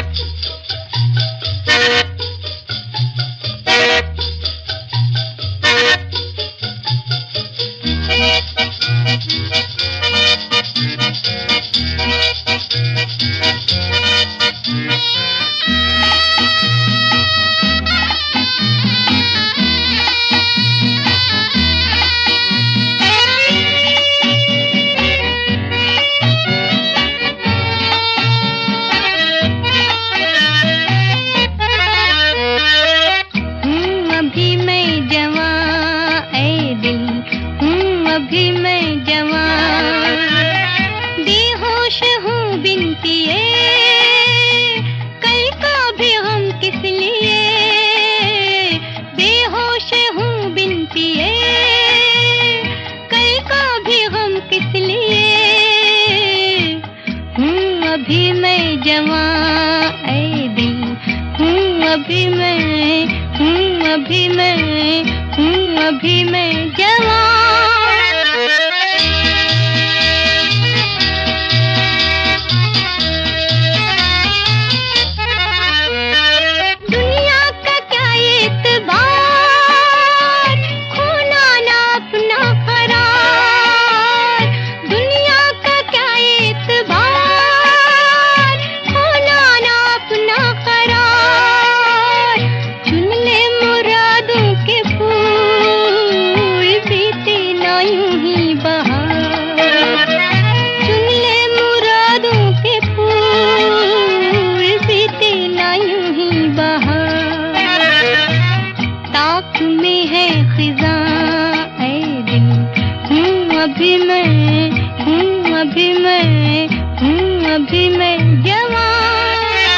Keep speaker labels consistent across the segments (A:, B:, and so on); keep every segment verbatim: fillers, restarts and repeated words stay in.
A: अभी मैं जवान, बेहोश हूँ बिनतिए, कल का भी हम किस लिए। बेहोश हूँ बिनतिए, कल का भी हम किस लिए। हूँ अभी मैं जवान ऐ दिल, हूँ अभी मैं, हूँ अभी मैं, हूँ अभी मैं जवान। अभी मैं हूँ, अभी मैं हूँ, अभी मैं जवान।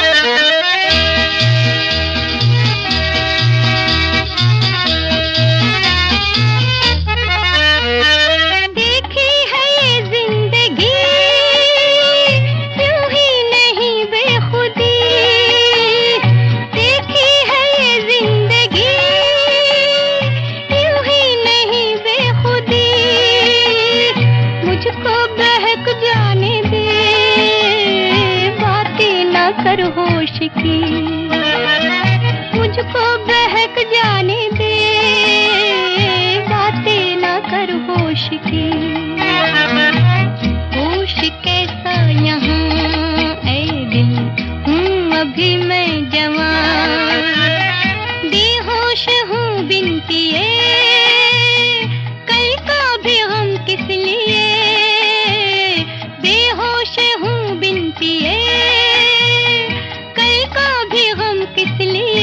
A: देखी है ये जिंदगी यूं ही नहीं बेखुदी, देखी है ये जिंदगी यूं ही नहीं बेखुदी। मुझको बहक जाने दे, बातें ना कर होश की। मुझको बहक जाने दे, बातें ना कर होश की। होश कैसा यहाँ ऐ दिल, हूँ अभी मैं जवान, बेहोश हूँ बिनतिए, कल का भी हम किस लिए। बेहोश हूँ बिनतिए, कल का भी हम किस लिए।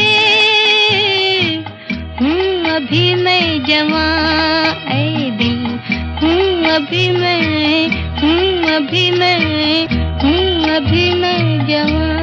A: हूँ अभी मैं जवान ऐ दिल, हूँ अभी मैं, हूँ अभी मैं, हूँ अभी मैं जवान।